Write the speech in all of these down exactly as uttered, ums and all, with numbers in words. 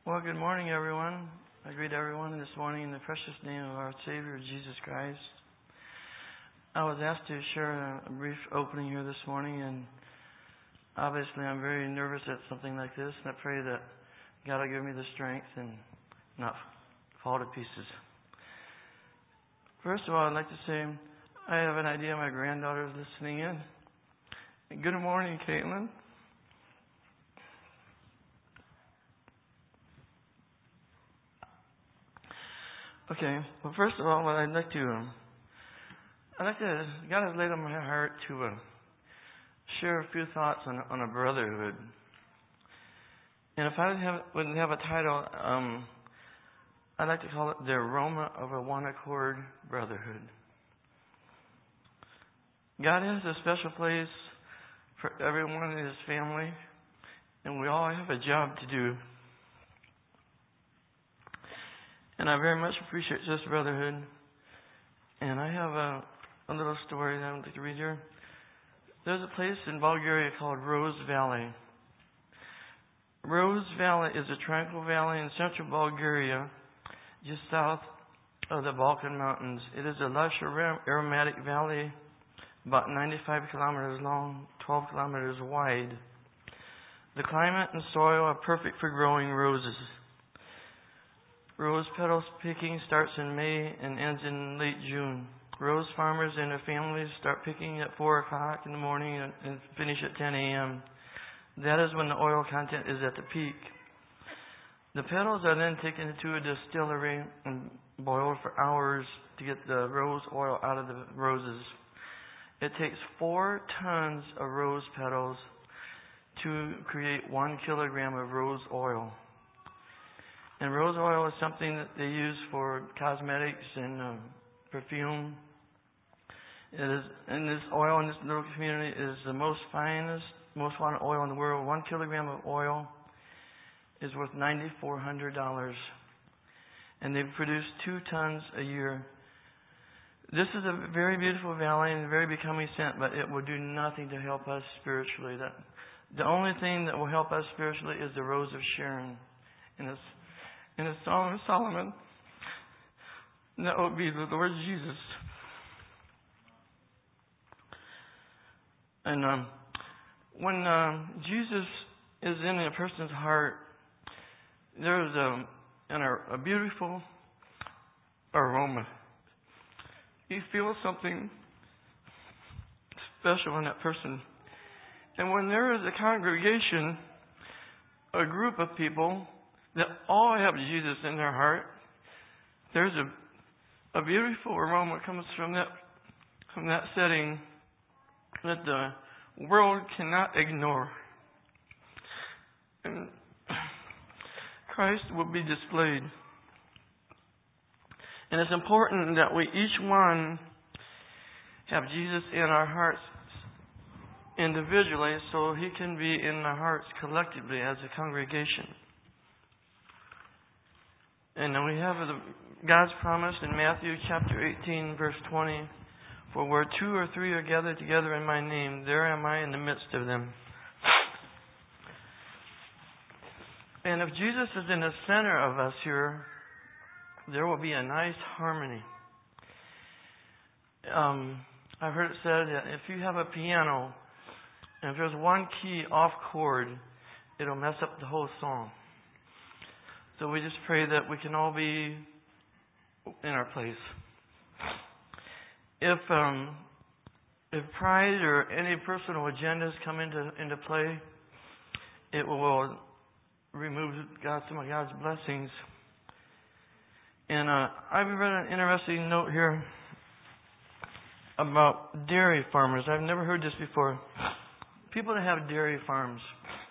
Well, good morning, everyone. I greet everyone this morning in the precious name of our Savior, Jesus Christ. I was asked to share a brief opening here this morning, and obviously I'm very nervous at something like this, and I pray that God will give me the strength and not fall to pieces. First of all, I'd like to say I have an idea my granddaughter is listening in. Good morning, Caitlin. Okay. Well, first of all, I'd like to, um, I'd like to, God has laid on my heart to uh, share a few thoughts on on a brotherhood. And if I have, wouldn't have a title, um, I'd like to call it the aroma of a one accord brotherhood. God has a special place for everyone in His family, and we all have a job to do. And I very much appreciate this brotherhood. And I have a, a little story that I would like to read here. There's a place in Bulgaria called Rose Valley. Rose Valley is a tranquil valley in central Bulgaria, just south of the Balkan Mountains. It is a lush aromatic valley, about ninety-five kilometers long, twelve kilometers wide. The climate and soil are perfect for growing roses. Rose petals picking starts in May and ends in late June. Rose farmers and their families start picking at four o'clock in the morning and, and finish at ten a.m. That is when the oil content is at the peak. The petals are then taken to a distillery and boiled for hours to get the rose oil out of the roses. It takes four tons of rose petals to create one kilogram of rose oil. And rose oil is something that they use for cosmetics and um, perfume. It is, and this oil in this little community is the most finest, most wanted oil in the world. One kilogram of oil is worth nine thousand four hundred dollars. And they produce two tons a year. This is a very beautiful valley and a very becoming scent, but it will do nothing to help us spiritually. That the only thing that will help us spiritually is the Rose of Sharon. And it's in the Song of Solomon, that would be the Lord Jesus. And um, when um, Jesus is in a person's heart, there is a, an, a beautiful aroma. You feel something special in that person. And when there is a congregation, a group of people that all have Jesus in their heart, there's a a beautiful aroma comes from that from that setting that the world cannot ignore. And Christ will be displayed. And it's important that we each one have Jesus in our hearts individually so He can be in our hearts collectively as a congregation. And then we have the, God's promise in Matthew chapter eighteen, verse twenty. For where two or three are gathered together in my name, there am I in the midst of them. And if Jesus is in the center of us here, there will be a nice harmony. Um, I've heard it said that if you have a piano, and if there's one key off chord, it'll mess up the whole song. So we just pray that we can all be in our place. If um, if pride or any personal agendas come into into play, it will remove God, some of God's blessings. And uh, I've read an interesting note here about dairy farmers. I've never heard this before. People that have dairy farms.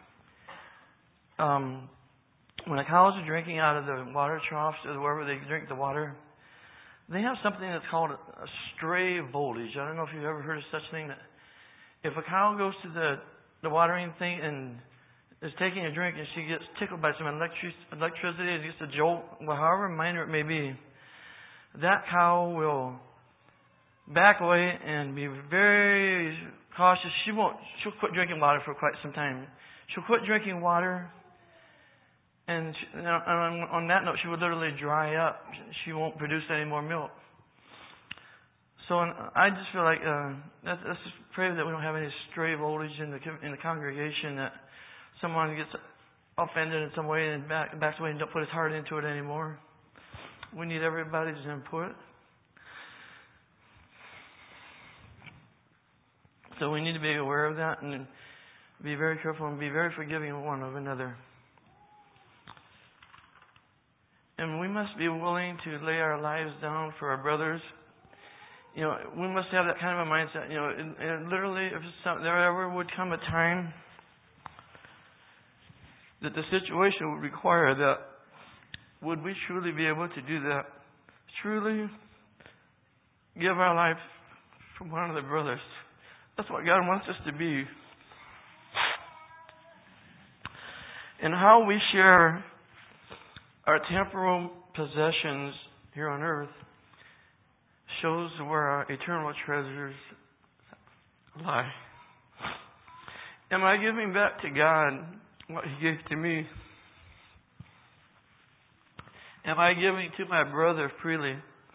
Um, When the cows are drinking out of the water troughs or wherever they drink the water, they have something that's called a stray voltage. I don't know if you've ever heard of such thing. That if a cow goes to the, the watering thing and is taking a drink and she gets tickled by some electric, electricity and gets a jolt, well, however minor it may be, that cow will back away and be very cautious. She won't. She'll quit drinking water for quite some time. She'll quit drinking water. And she, you know, on, on that note, she would literally dry up. She won't produce any more milk. So and I just feel like uh, let's, let's just pray that we don't have any stray voltage in the in the congregation, that someone gets offended in some way and back, backs away and don't put his heart into it anymore. We need everybody's input. So we need to be aware of that and be very careful and be very forgiving of one of another. And we must be willing to lay our lives down for our brothers. You know, we must have that kind of a mindset. You know, and, and literally, if some, there ever would come a time that the situation would require that, would we truly be able to do that? Truly give our life for one of the brothers. That's what God wants us to be. And how we share our temporal possessions here on earth shows where our eternal treasures lie. Am I giving back to God what He gave to me? Am I giving to my brother freely?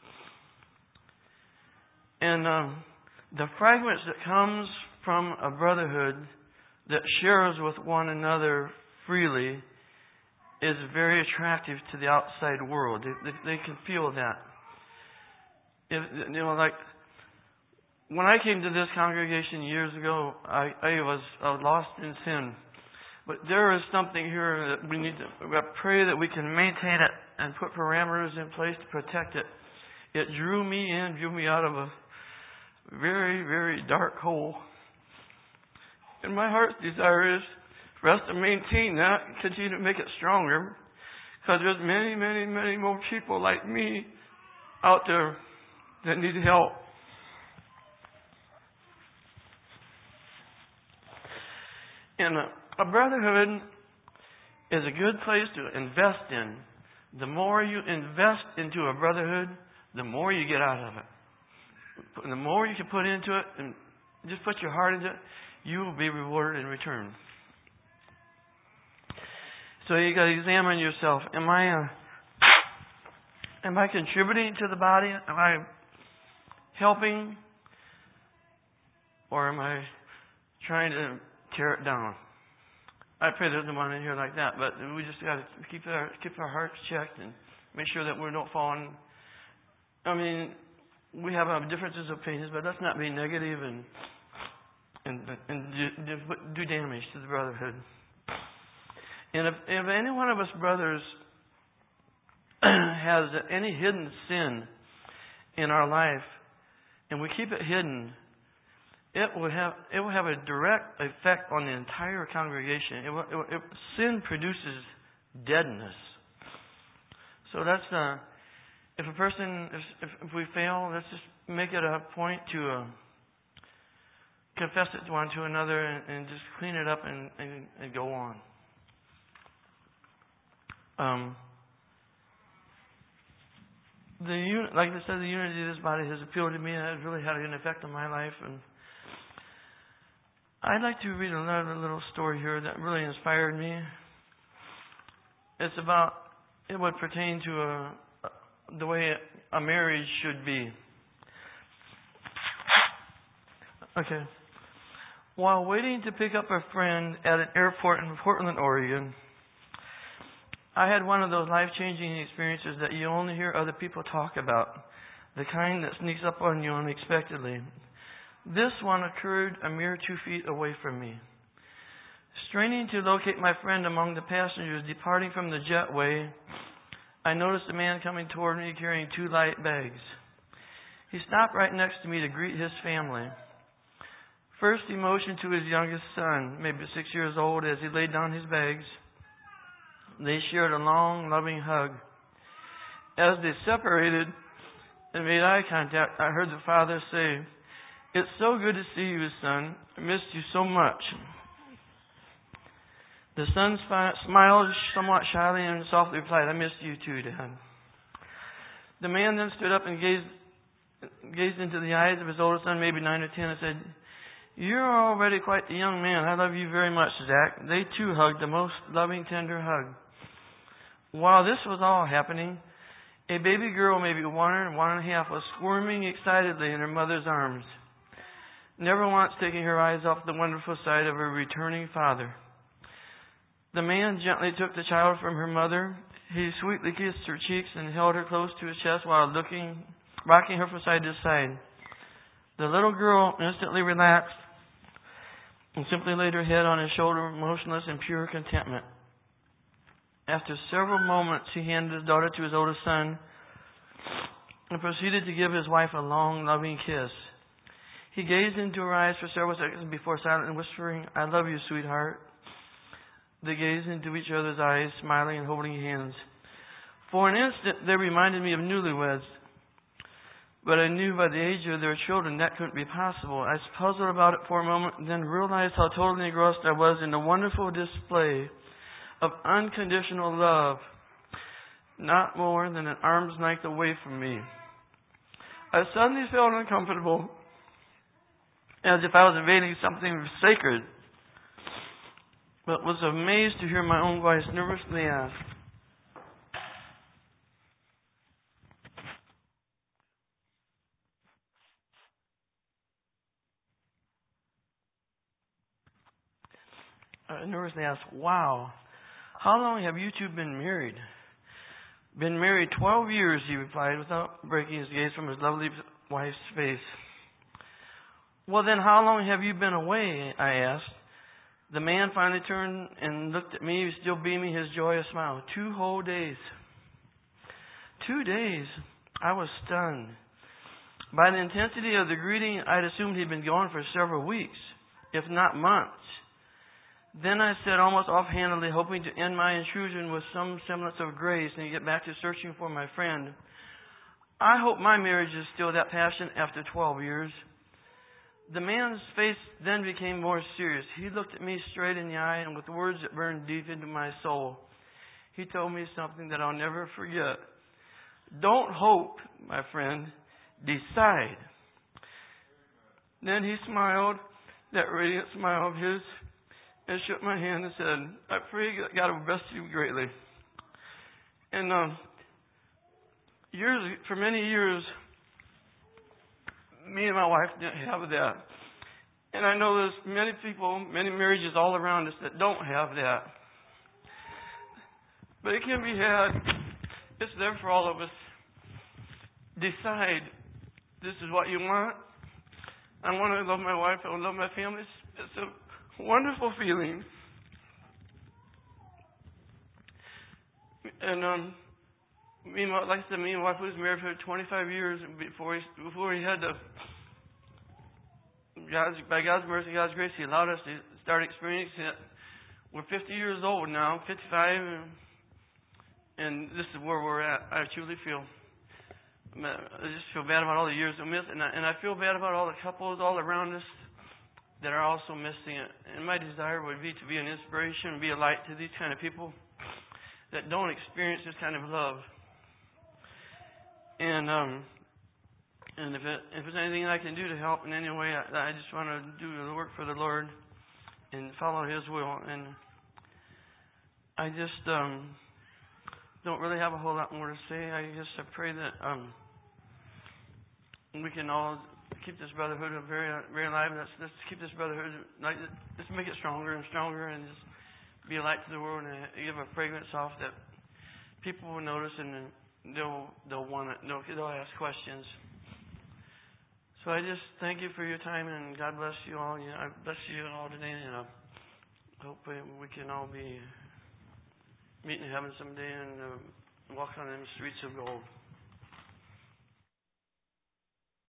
And um, the fragments that comes from a brotherhood that shares with one another freely is very attractive to the outside world. They, they, they can feel that. If, you know, like when I came to this congregation years ago, I, I was I was lost in sin. But there is something here that we need to we pray that we can maintain it and put parameters in place to protect it. It drew me in, drew me out of a very, very dark hole. And my heart's desire is for us to maintain that and continue to make it stronger. Because there's many, many, many more people like me out there that need help. And a, a brotherhood is a good place to invest in. The more you invest into a brotherhood, the more you get out of it. The more you can put into it and just put your heart into it, you will be rewarded in return. So you got to examine yourself. Am I uh, am I contributing to the body? Am I helping, or am I trying to tear it down? I pray there's no one in here like that, but we just got to keep our keep our hearts checked and make sure that we don't fall in. I mean, we have our differences of opinions, but let's not be negative and and and do, do damage to the brotherhood. And if, if any one of us brothers has any hidden sin in our life, and we keep it hidden, it will have it will have a direct effect on the entire congregation. It, will, it, it, sin produces deadness. So that's uh, if a person if, if if we fail, let's just make it a point to uh, confess it one to another and, and just clean it up and, and, and go on. Um, the like I said, the unity of this body has appealed to me and has really had an effect on my life. And I'd like to read another little story here that really inspired me. It's about it would pertain to a, the way a marriage should be. Okay. While waiting to pick up a friend at an airport in Portland, Oregon, I had one of those life-changing experiences that you only hear other people talk about, the kind that sneaks up on you unexpectedly. This one occurred a mere two feet away from me. Straining to locate my friend among the passengers departing from the jetway, I noticed a man coming toward me carrying two light bags. He stopped right next to me to greet his family. First, he motioned to his youngest son, maybe six years old, as he laid down his bags. They shared a long, loving hug. As they separated and made eye contact, I heard the father say, "It's so good to see you, son. I missed you so much." The son smiled somewhat shyly and softly replied, "I missed you too, Dad." The man then stood up and gazed, gazed into the eyes of his oldest son, maybe nine or ten, and said, "You're already quite the young man. I love you very much, Zach." They too hugged, the most loving, tender hug. While this was all happening, a baby girl, maybe one and one and a half, was squirming excitedly in her mother's arms, never once taking her eyes off the wonderful sight of her returning father. The man gently took the child from her mother. He sweetly kissed her cheeks and held her close to his chest while looking, rocking her from side to side. The little girl instantly relaxed and simply laid her head on his shoulder, motionless in pure contentment. After several moments, he handed his daughter to his oldest son and proceeded to give his wife a long, loving kiss. He gazed into her eyes for several seconds before silently whispering, "I love you, sweetheart." They gazed into each other's eyes, smiling and holding hands. For an instant, they reminded me of newlyweds. But I knew by the age of their children that couldn't be possible. I puzzled about it for a moment and then realized how totally engrossed I was in the wonderful display of unconditional love, not more than an arm's length away from me. I suddenly felt uncomfortable, as if I was invading something sacred, but was amazed to hear my own voice nervously ask, I nervously asked, "Wow, how long have you two been married?" "Been married twelve years, he replied, without breaking his gaze from his lovely wife's face. "Well, then how long have you been away?" I asked. The man finally turned and looked at me, still beaming his joyous smile. Two whole days. Two days. I was stunned. By the intensity of the greeting, I'd assumed he'd been gone for several weeks, if not months. Then I said, almost offhandedly, hoping to end my intrusion with some semblance of grace and get back to searching for my friend, "I hope my marriage is still that passionate after twelve years. The man's face then became more serious. He looked at me straight in the eye, and with words that burned deep into my soul, he told me something that I'll never forget. "Don't hope, my friend. Decide." Then he smiled, that radiant smile of his, and shook my hand and said, "I pray God will bless you greatly." And um, years, for many years, me and my wife didn't have that. And I know there's many people, many marriages all around us that don't have that. But it can be had. It's there for all of us. Decide. This is what you want. I want to love my wife. I want to love my family. It's a wonderful feeling. And um, me and my, like I said, me and my wife was married for twenty-five years before he before he had to. God's, by God's mercy, God's grace, He allowed us to start experiencing it. We're fifty years old now, fifty-five, and, and this is where we're at. I truly feel. I just feel bad about all the years I missed, and I, and I feel bad about all the couples all around us that are also missing it. And my desire would be to be an inspiration and be a light to these kind of people that don't experience this kind of love. And um, and if it, if there's anything I can do to help in any way, I, I just want to do the work for the Lord and follow His will. And I just um, don't really have a whole lot more to say. I just I pray that um, we can all keep this brotherhood very very alive. Let's, let's keep this brotherhood, like, let's make it stronger and stronger, and just be a light to the world and give a fragrance off that people will notice, and they'll they'll want it. They'll they'll ask questions. So I just thank you for your time, and God bless you all. You know, I bless you all today, and I hope we can all be meeting in heaven someday and uh, walk on them streets of gold.